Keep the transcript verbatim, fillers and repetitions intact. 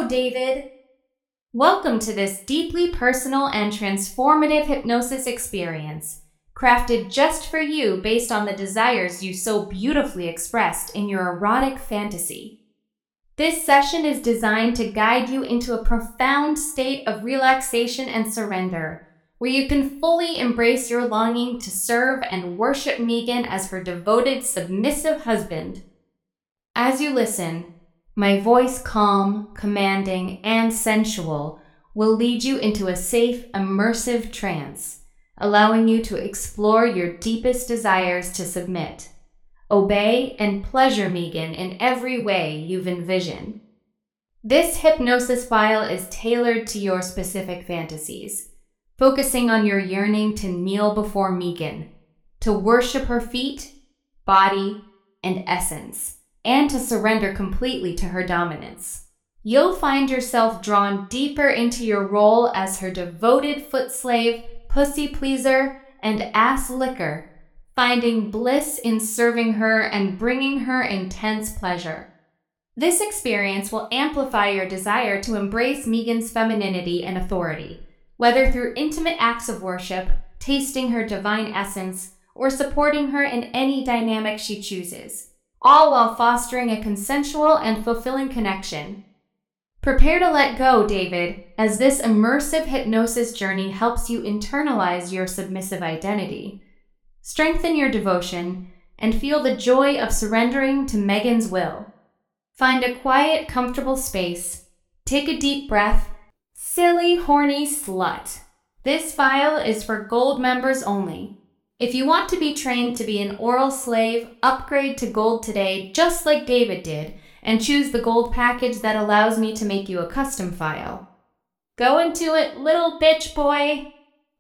David. Welcome to this deeply personal and transformative hypnosis experience, crafted just for you based on the desires you so beautifully expressed in your erotic fantasy. This session is designed to guide you into a profound state of relaxation and surrender, where you can fully embrace your longing to serve and worship Megan as her devoted, submissive husband. As you listen, my voice, calm, commanding, and sensual, will lead you into a safe, immersive trance, allowing you to explore your deepest desires to submit, obey, and pleasure Megan in every way you've envisioned. This hypnosis file is tailored to your specific fantasies, focusing on your yearning to kneel before Megan, to worship her feet, body, and essence, and to surrender completely to her dominance. You'll find yourself drawn deeper into your role as her devoted foot slave, pussy pleaser, and ass licker, finding bliss in serving her and bringing her intense pleasure. This experience will amplify your desire to embrace Megan's femininity and authority, whether through intimate acts of worship, tasting her divine essence, or supporting her in any dynamic she chooses, all while fostering a consensual and fulfilling connection. Prepare to let go, David, as this immersive hypnosis journey helps you internalize your submissive identity, strengthen your devotion, and feel the joy of surrendering to Megan's will. Find a quiet, comfortable space, take a deep breath. Silly, horny slut. This file is for gold members only. If you want to be trained to be an oral slave, upgrade to gold today just like David did, and choose the gold package that allows me to make you a custom file. Go into it, little bitch boy!